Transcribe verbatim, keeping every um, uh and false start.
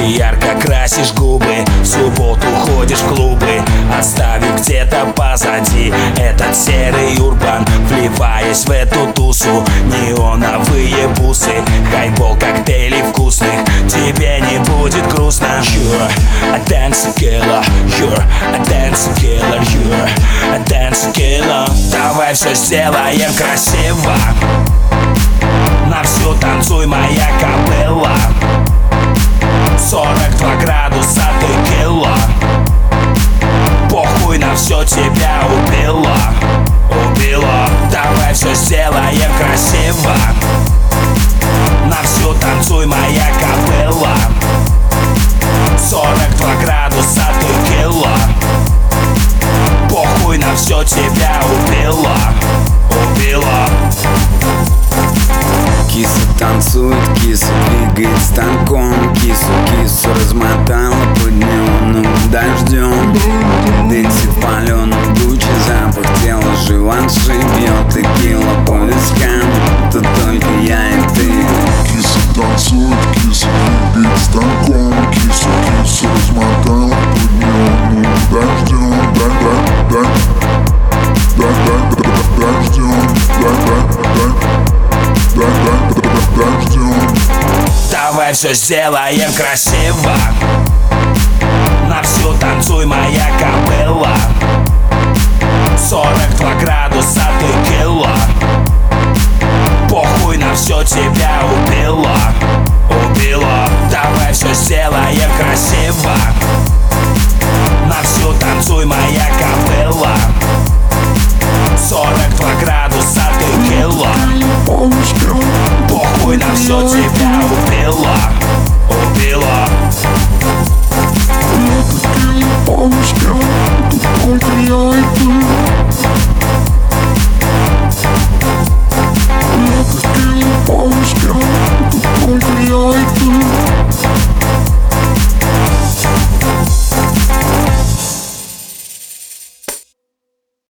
Ярко красишь губы, в субботу ходишь в клубы, оставив где-то позади этот серый урбан. Вливаясь в эту тусу, неоновые бусы, хайбол, коктейли вкусных, тебе не будет грустно. You're a dance killer, you're a dance killer, you're a dance killer. Давай все сделаем красиво, на всю танцуй, моя кобыла. Сорок два градуса текила, похуй, на все тебя убила, убила. Давай все сделаем красиво, на всю танцуй, моя кобыла. Сорок два градуса текила, похуй, на все тебя убила, убила. Киса танцует, киса двигает станком, кису, кису размотала под неоновым дождем. Дэнсит паленым дучи, запах тела, живанши бьет текила по вискам. Тут только я и ты. Киса танцует, киса двигает станком, кису, кису размотала под неоновым дождем. Дай, дай, дай, дай, дай, дай, дождем, дай, дай, дай. Давай все сделаем красиво, на всю танцуй, моя кобыла. Сорок два градуса текила, похуй, на все тебя убила.